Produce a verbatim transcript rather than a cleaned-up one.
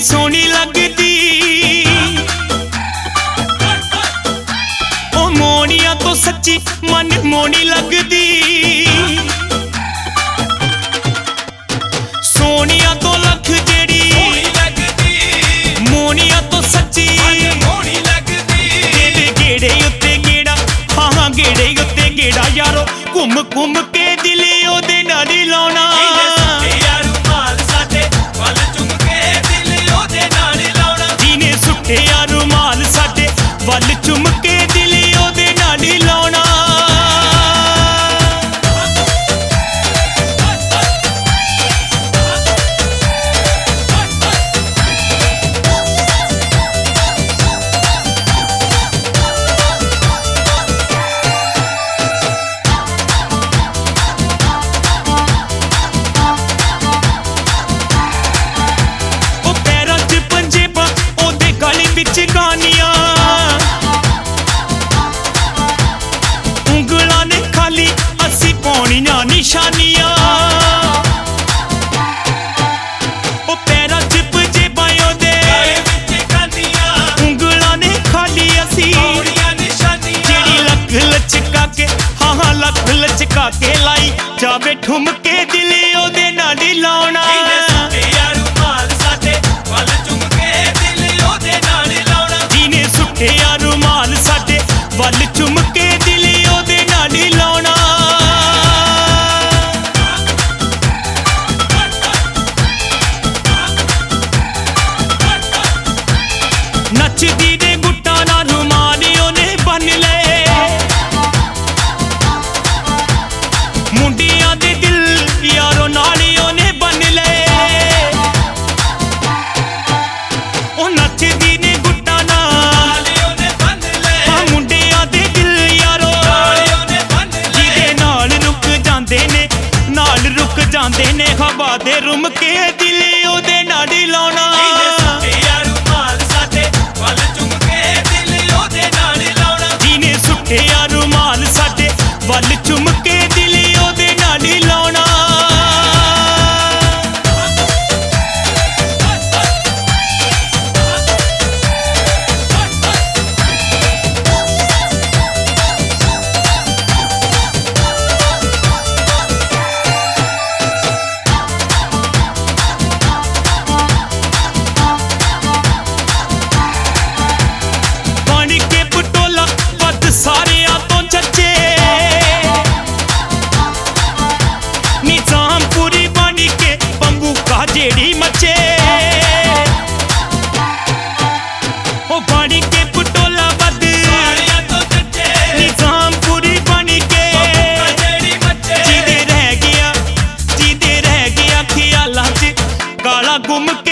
सोहनी लगदी ओ मोहनिया तो सच्ची मन मोहनी लगदी सोहनिया तो लख जेड़ी मोहनिया तो सच्ची गेड़े गेड़े उत्ते गेड़ा हाँ हाँ गेड़े उत्ते गेड़ा यारो घुम घुम के दिल ओदे नाल ही लाउणा रुमाल साडे वल चुम के दिल ओदे नाल ही लाउणा उंगलां ने खाली असी पाउणियां निशानियां ओ पैरां च पंजेबां ओदे उंगलां ने खाली असी जेड़ी लक लचका के हाँ हाँ लक लचका के लाई जावे ठुमके दिल ओदे नाल ही लाउणा रुमाल साडे वल चुम के दिल ओदे नाल ही लाउणा नचदी दे गुट्टा नाल रुमाल ओने बन ले मुंडियां दे दिल यारो नाल ओने बन ले ओ नचदी ने गुट्टा नाल रुक जांदे ने हवा दे रुम के दिल ओदे नाल ही लाउणा जीने सुट्टिया रुमाल साडे वल चुम के दिल ओदे नाल ही लाउणा सारिया तो चचे निजाम पूरी बनी के बंबू का जेड़ी मचे ओ बनी के पटोला बद निजाम पूरी बनी के जीदे रह गया जीदे रह गया ख्यालां च काला गुम के